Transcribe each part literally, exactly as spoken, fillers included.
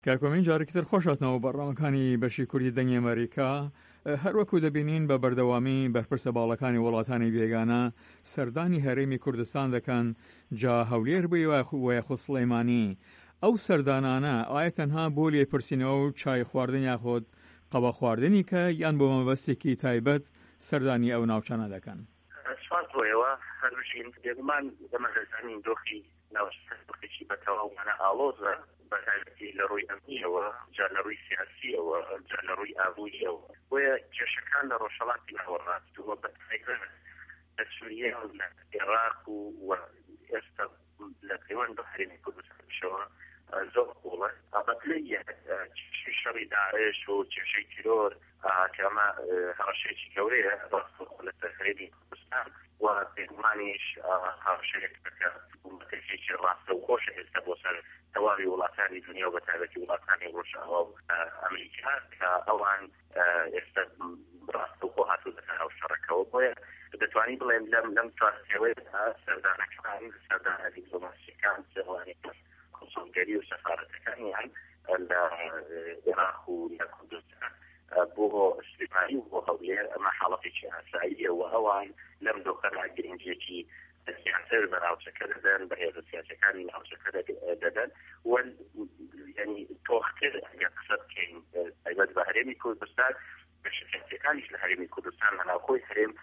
کاکۆمین جارێکتر خۆشاتنەوە بەڕامەکانی بەشی کوردی دەنگی ئەمریکا هەروەکو دەبینین بە بەردەوامی بەرپرسە باڵەکانی وڵاتانی بێگانە سەردانی هەرێمی کوردستان دەکەن جا هەولێر بووی وەیەخۆ سلەیمانی ئەو سەردانانە ئایا تەنها بۆ لێپرسینەوە و چای خواردن یاخۆت قەبە خواردنی کە یان بۆ مەبەستێکی تایبەت سەردانی ئەو ناوچانە دەکەن؟ سوات بۆیەوە هەروژین بێگومان دەمەدەزانین دۆخی ناوچەکەی بەتەواوانە ئاڵۆزە بەتایبەتی لە ڕووی ئەمنیەوە جا لە ڕووی سیاسیەوە جا لە ڕووی ئابووریەوە بۆیە کێشەکان لە ڕۆژهەڵاتی ناوەڕاستووە بەتایبەت لە سووریا و لە عێراق و ئێستا لە پەیوەند بە هەرێمی کوردستانشەوە زۆر قوڵە ئابەتلەیە کێشەی شەڕی داعش و کێشەی تیرۆر کە ئەمە هەڕەشەیەکی گەورەیە ڕاستەوخۆ لە هەرێمی کوردستان و بێگومانیش هەڕەشەیەک کە حکوومەتێکی ڕاستە و خۆشە ئێستا بۆ سەر تەواوی وڵاتانی دنیا و بەتایبەتی وڵاتانی ڕۆژئاوا و ئەمریکا کە ئەوان ئێستا ڕاستەوخۆ هاتوو لەسەر ئەو شەڕەکەەوە بۆیە دەتوانین بڵێن لەم لەم چوارچێوەیەدا سەردانەکان سەردانە دیپلۆماسیەکان سەروانی کۆنسۆلگەری و سەفارەتەکانیان لە عێراق و لە کوردستان بۆ سلێمانی و بۆ هەولێر ئەمە حاڵەتێکی ئاساییە و ئەوان لەم دۆخەدا گرنگێکی سیاسەت بە ناوچەکە دەدەن بەهێزە سیاسەکانی ناوچەکە دەدەن و یعنی تۆختر ئەگەر قسە بکەین تایبەت بە هەرێمی کوردستان بەشە سیاسەکانیش لە هەرێمی کوردستان لە ناوخۆی هەرێم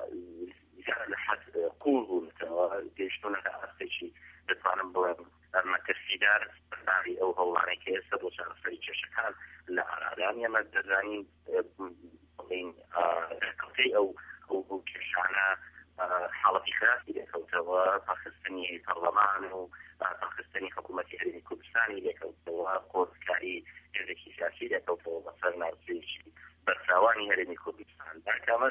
لە حەد قوڵ بوونەوە گەیشتونە لە ئاستێکی دەتوانم بڵێم مەترسیدار بەرداری ئەو هەوڵانەی کە ئێستا بۆ چارەسەری کێشەکان لە ئارادان ئێمە دەزانین بڵین کەوتەی ئەو ئەو کێشانە حاڵەتی خراپی لێکەوتەوە پاخستنی پەرلەمان و پاخستنی حکوومەتی هەرێمی کوردستانی لێکەوتەوە قۆزکاری هێزێکی سیاسی لێکەوتەوە بەسەر ناوچەیەکی بەرچاوانی هەرێمی کوردستان داکامەش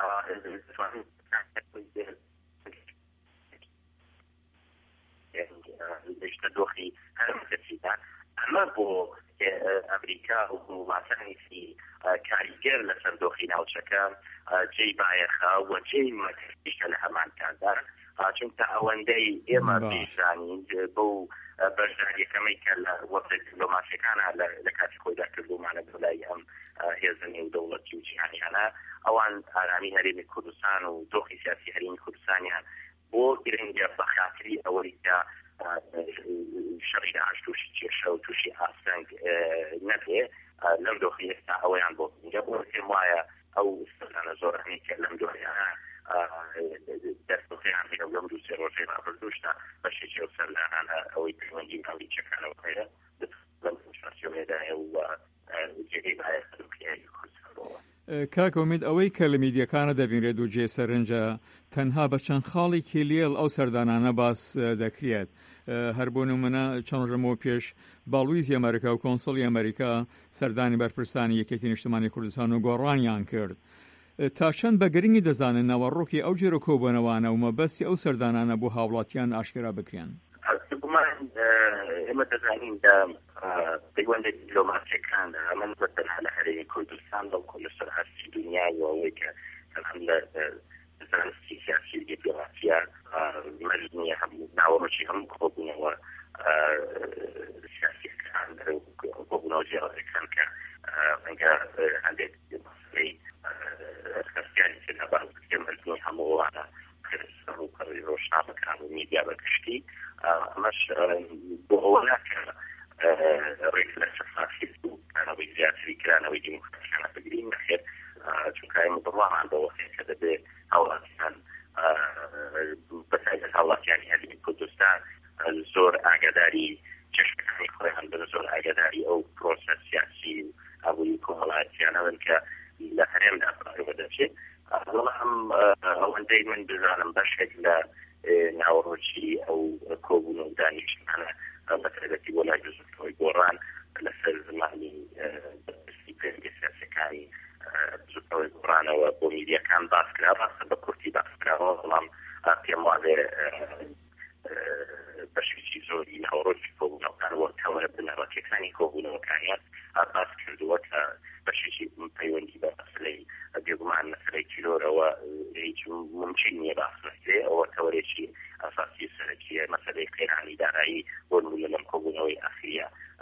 دەشتە دۆخی هەرمەکەسیدا ئەمە بۆ ئەمریکا و وڵاتانی کاریگەر لەسەر دۆخی ناوچەکە جێی بایەخە و جێی مەکەسیکە لە هەمان کاندار چونکە ئەوەندەی ئێمە بیزانین بۆ بەشداریەکەمەی کە لە وەفد دیپلۆماسیەکانە لە کاتی خۆیدا کردومانە بەلای ئەم هێزنی و دەوڵەتی و جیهانیانە ئەوان ئارامی هەرێمی کوردستان و دۆخی سیاسی هەرێمی کوردستانیان بۆ گرنگە بە خاتری ئەوەی کە شەڕی داعش تووشی کێشە و تووشی ئاسنگ نەبێ لەم دۆخی ئێستا ئەوەیان بۆ گرنگە بۆ پێم وایە ئەو سەردانە زۆرانی کە لەم دۆخیانە دەستخۆیان هەیە و لەم دوو سێ ڕۆژەی ڕابردووشدا بەشێکی ئەو سەردانانە ئەوەی پەیوەندی ناوچەکانەوە هەیە لەم شارچێوەیەدایە و جێگەی بایەخە دۆخیانی کوردستانەوە. کاک ئومید ئەوەی کە لە میدیەکانە دەبینرێت و جێ سەرنجە تەنها بە چەند خاڵێکی لێڵ ئەو سەردانانە باس دەکرێت. هەر بۆ نمونە چەند ڕۆژەمەوە پێش باڵویزی ئەمریکا و کۆنسڵی ئەمریکا سەردانی بەرپرسانی یەکێتی نیشتمانی کوردستان و گۆڕانیان کرد. تا چەند بە گرنگی دەزانن ناوەڕۆکی ئەو جێرە کۆبوونەوەوانە و مەبەستی ئەو سەردانانە بۆ هاوڵاتیان ئاشکرا بکرێن؟ ئێمە دەزانین پەیوەندە دیپلۆماسیەکان ئەمە بەتەنها لە هەرێمی کوردستان بەڵکو لەسەر هەستی دنیای و ئەوەی کە تەنها لە زانستی سیاسی و دیپلۆماسیا مەزنیە هەموو ناوەڕۆکی هەموو کۆبوونەوە سیاسیەکان کۆبوونەوە جیاوازەکان کە ڕەنگە هەندێک مەسەلەی هەستیانی تێدا باز بکرێن مەزنی هەموو وڵاتە ڕووکەڕی ڕۆژنامەکان و میدیا بەگشتی ئەمەش بۆ ئەوە ناکە ڕێک لە شەفافیت و کارەوەی زیاتری کرانەوەی دیموکراسیانە بگرین نەخێر چونکە ئێمە بڕوامان بەوە کە دەبێت هاوڵاتیان بەتایبەت هاوڵاتیانی هەرێمی کوردستان زۆر ئاگاداری چێشتەکانی خۆیان بن زۆر ئاگاداری ئەو پرۆسە سیاسی و ئابووری کۆمەڵایەتیانەوەن کە لە هەرێمدا بەڕێوە دەچێت. بەڵام ئەوەندەی من بزانم بەشێک لە ناوەڕۆکی ئەو کۆبوونە و دانیشتمانە بەتایبەتی بۆ لای دزوتەوەی گۆڕان لەسەر زمانی بەرپرسی پێنگە سیاسەکانی دزوتەوەی گۆڕانەوە بۆ میدیەکان باس کرا ڕاستە بە کورتی باس کراوە بەڵام پێم وایە بەشێکی زۆری ناوەڕۆکی کۆبوونەوەکان وەکەوە بنەڕەتیەکانی کۆبوونەوەکانیان باس کردووە کە بەشێکی پەیوەندی بە مەسەلەی بێگومان مەسەلەی تیرۆرەوە هیچ ممکن نییە باس نەکرێ ئەوە تەوەرێکی ئەساسی سەرەکیە مەسەلەی قێرانی دارایی بۆ نمونە لەم کۆبوونەوەی ئاخریە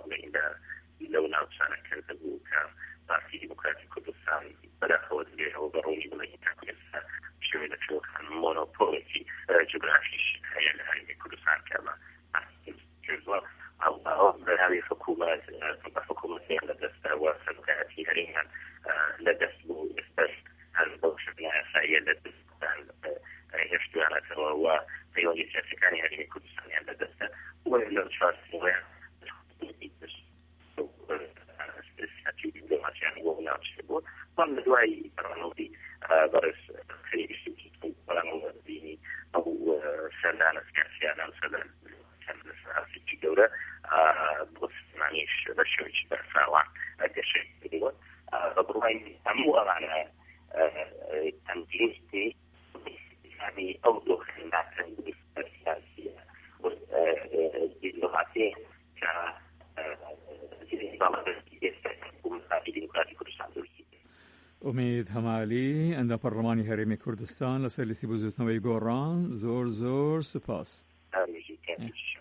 دیموکراتی کوردستان بەداخەوە دەبێتەوە بەڕوونی بڵێن تاکوێستا شوێ لە چۆکان مۆنۆپۆڵێتی جغرافیش هەیە لە هەرێمی کوردستان کەمە ئەو بەراوی حکوومەت حکوومەتیان لەدەستە و سەرکەتی هەرێمیان لەدەست بوو ئێستاش هەر بەو شکل یاساییە لەدەستدان هێشتوانەتەوە و پەیوەندی سیاسیەکانی هەرێمی کوردستانیان لەدەستە و لەو چوارچێوەیە دیپلۆماسییان بۆ ناوچێ بوو بەڵام لە دوای بەڕانەوەی بەڕێز خەلیلی بەڵامەوە بینی ئەو سەردانە سیاسیانە سەردان سیاسی گەورە بۆ سیستمانیش بە شێوەیەکی بەرفراوان گەشەی کردووە بە بڕوای هەموو ئەوانە تەمدیستی ئەو دۆخێناکەن سیاسیە دیپلۆماسی کە ئومید هەمالی ئەندە پەرلەمانی هەرێمی کوردستان لەسەر لیستی بزوتنەوەی گۆڕان زۆر زۆر سپاس.